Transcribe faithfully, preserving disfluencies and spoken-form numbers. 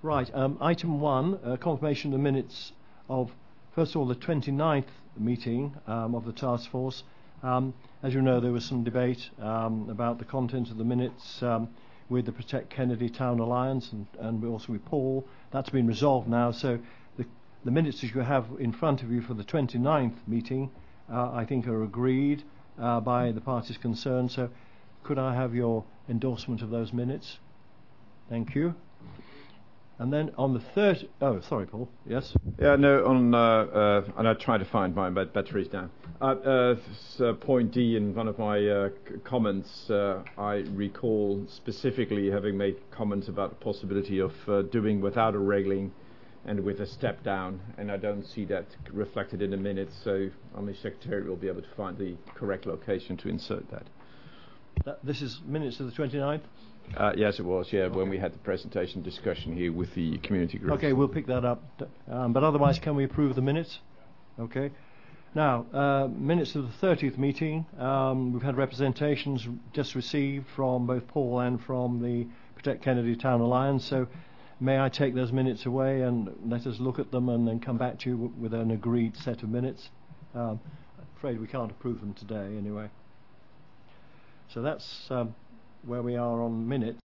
Right, um, item one, uh, confirmation of the minutes of, first of all, the twenty-ninth meeting um, of the task force. Um, as you know, there was some debate um, about the content of the minutes um, with the Protect Kennedy Town Alliance and, and also with Paul. That's been resolved now, so the, the minutes that you have in front of you for the twenty-ninth meeting, uh, I think, are agreed uh, by the parties concerned. So could I have your endorsement of those minutes? Thank you. And then on the third, oh, sorry, Paul. Yes. Yeah, no. On uh, uh, and I tried to find my bat- batteries down. Uh, uh, s- uh, point D in one of my uh, c- comments, uh, I recall specifically having made comments about the possibility of uh, doing without a railing and with a step down, and I don't see that reflected in the minutes. So only secretary will be able to find the correct location to insert that. That, this is minutes of the twenty-ninth? Uh, yes, it was, yeah, Okay. when we had the presentation discussion here with the community group. Okay, we'll pick that up. Um, but otherwise, can we approve the minutes? Okay. Now, uh, minutes of the thirtieth meeting. Um, we've had representations just received from both Paul and from the Protect Kennedy Town Alliance. So may I take those minutes away and let us look at them and then come back to you w- with an agreed set of minutes? Um, I'm afraid we can't approve them today anyway. So that's um, where we are on minutes.